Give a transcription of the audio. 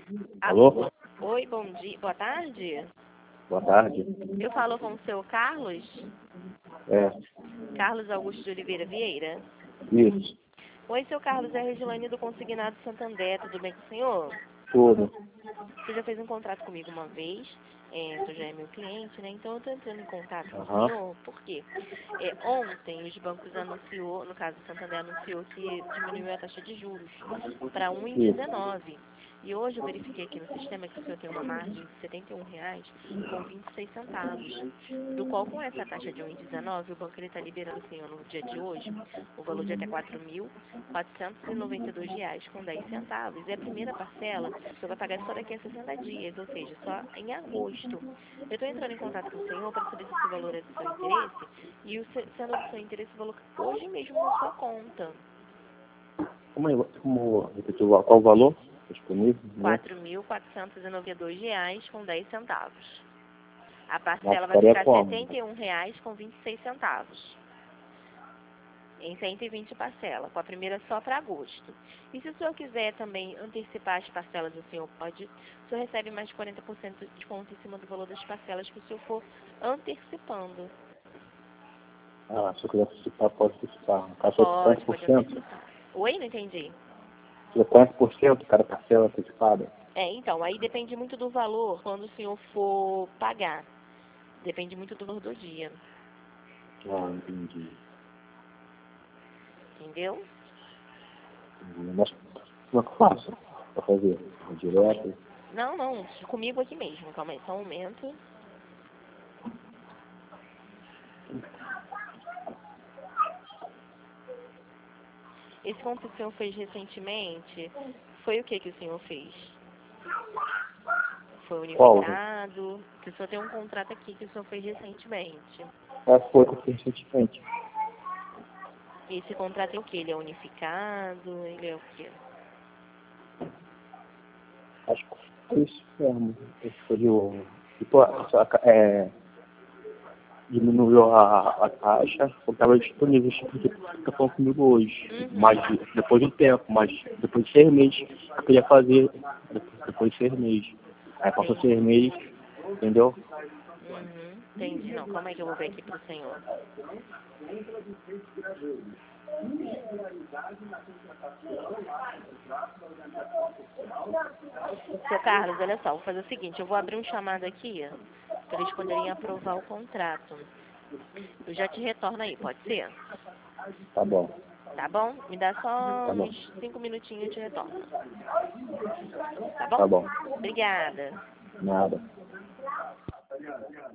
Alô? Oi, bom dia. Boa tarde. Boa tarde. Eu falo com o seu Carlos? É, Carlos Augusto de Oliveira Vieira. isso. Oi, seu Carlos, é a Regilane do Consignado Santander. Tudo bem com o senhor? Tudo. Você já fez um contrato comigo uma vez. O senhor já é meu cliente, né? Então eu estou entrando em contato com o Aham. senhor. Por quê? Ontem os bancos anunciou, no caso o Santander anunciou que diminuiu a taxa de juros para Isso. 1,19. E hoje eu verifiquei aqui no sistema que o senhor tem uma margem de R$ 71,26, do qual com essa taxa de 1,19 o banco está liberando o senhor no dia de hoje o valor de até R$ 4.492,10. E a primeira parcela o senhor vai pagar só daqui a 60 dias, ou seja, só em agosto. Eu estou entrando em contato com o senhor para saber se esse valor é do seu interesse e, sendo do seu interesse, o valor hoje mesmo na sua conta. Como repetiu qual o valor disponível? R$ Né? 4.492,10. A Mas parcela vai ficaria ficar R$ como? 71,26. Em 120 parcelas, com a primeira só para agosto. E se o senhor quiser também antecipar as parcelas, o senhor pode, o senhor recebe mais de 40% de desconto em cima do valor das parcelas que o senhor for antecipando. Ah, se eu quiser antecipar, pode antecipar. No caso, Pode 40%? antecipar. Oi, não entendi. Se é 40% cada parcela antecipada? Então, aí depende muito do valor quando o senhor for pagar. Depende muito do valor do dia. Ah, entendi. Entendeu? Mas como é que eu faço para fazer? Calma aí. Direto? Não, comigo aqui mesmo. Calma aí, só um momento. Esse contrato que o senhor fez recentemente, foi o que o senhor fez? Foi Qual? unificado? Que o senhor tem um contrato aqui que o senhor fez recentemente. Foi que eu fiz recentemente. Esse contrato é o que? Ele é unificado? Ele é o quê? Acho que foi isso mesmo. Esse foi o... diminuiu a taxa, porque estava disponível isso que você está falando comigo hoje. Mas depois do tempo, mas depois de 6 meses que eu queria fazer, depois de 6 meses. Aí passou 6 meses, entendeu? Entendi. Não, calma aí que eu vou ver aqui pro senhor. Seu Carlos, olha só, vou fazer o seguinte, eu vou abrir um chamado aqui para eles poderem aprovar o contrato. Eu já te retorno aí, pode ser? Tá bom. Tá bom? Me dá só Tá bom. uns 5 minutinhos e eu te retorno. Tá bom? Tá bom. Obrigada. Nada.